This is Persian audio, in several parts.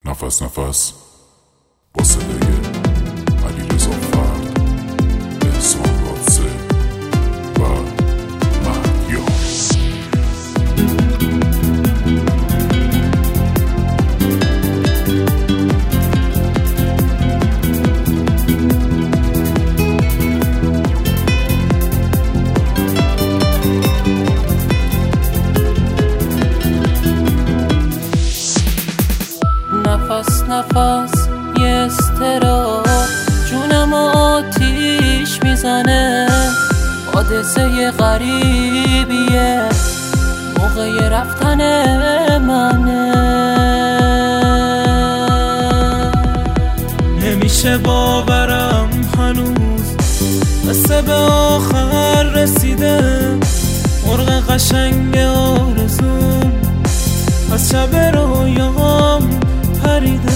نفس نفس با صدای علیرضا فرد، احسان رادسه و مهدیار. نفس نفس یه استراب جونم آتیش میزنه، حادثه غریبیه موقع رفتن منه. نمیشه باورم هنوز قصه به آخر رسیده، مرغ قشنگ آرزوم از شب رویام پریده.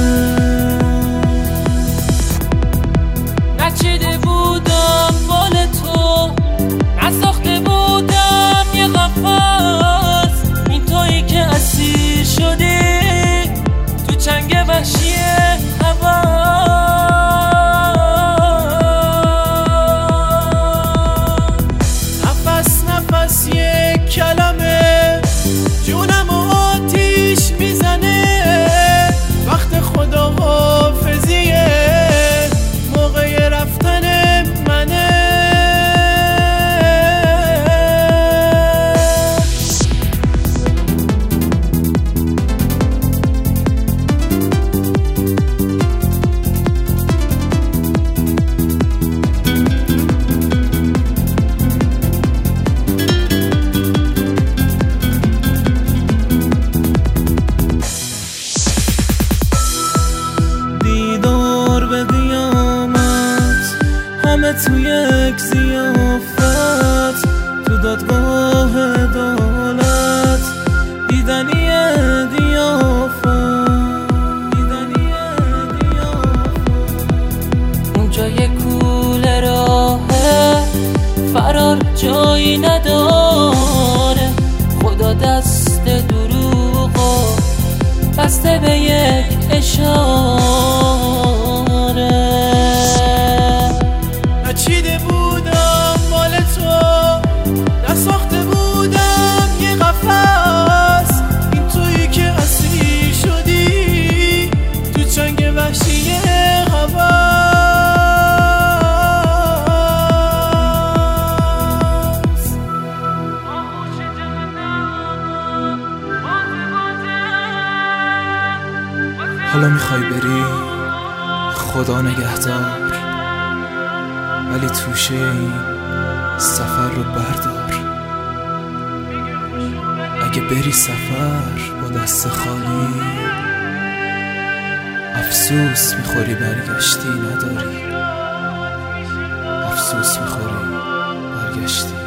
نچیده بودم بال تو، نساخته بودم یه قفس، این تویی که اسیر شدی تو چنگ وحشی هوا. نفس نفس یک کلمه جونم آتیش میزنه، وقت خدا حافظیه موقع رفتن منه. همه توی یک ضیافت تو دادگاه عدالت، دیدنی دیافت اونجا یه کوله راهه فرار جایی نداره، خدا دست دروغو بسته به یک اشاره. نچیده بودم مال تو، نساخته بودم یه قفس، این تویی که اسیر شدی تو چنگ وحشی هواست. حالا میخوای بری، خدا نگهدار، ولی توشه این سفر رو بردار. اگه بری سفر با دست خالی، افسوس میخوری برگشتی نداری، افسوس میخوری برگشتی